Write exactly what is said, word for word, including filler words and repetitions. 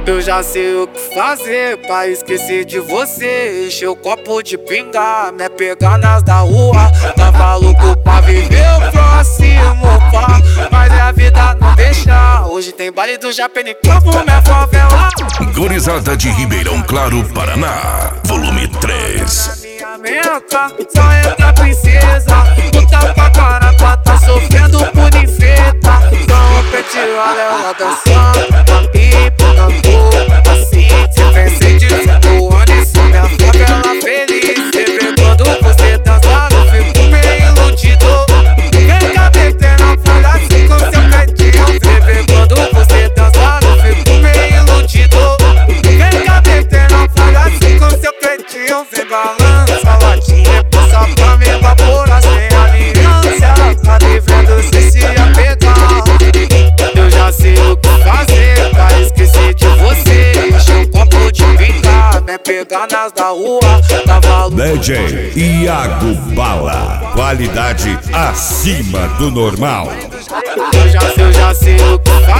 Eu já sei o que fazer pra esquecer de você. Encher o copo de pinga, me pegar nas da rua. Tava louco pra viver o próximo, pá, mas a vida não deixa. Hoje tem baile do Japão em Campo, minha favela. Gurizada de Ribeirão Claro, Paraná, volume três. Minha meta só entra princesa. Puta pra caramba, tá sofrendo por infeta. Então o pet olha ela dançando e pegando assim. Se pensei de cinco anos, isso minha favela feliz. Você vê quando você dançar, eu fico meio iludido. Vem cá, metendo folha assim com seu pretinho. Você vê quando você dançar, eu fico meio iludido. Vem cá, metendo folha assim com seu pretinho. Vem balança, latinha, passa pra me evaporar sem aliança. Ela tá devendo se se apegar. Eu já sei o que fazer pra esquecer de você. Encher um copo de pinga, me pegar nas da rua. Tava D J Iago Bala, qualidade acima do normal. Eu já sei, eu já sei o que fazer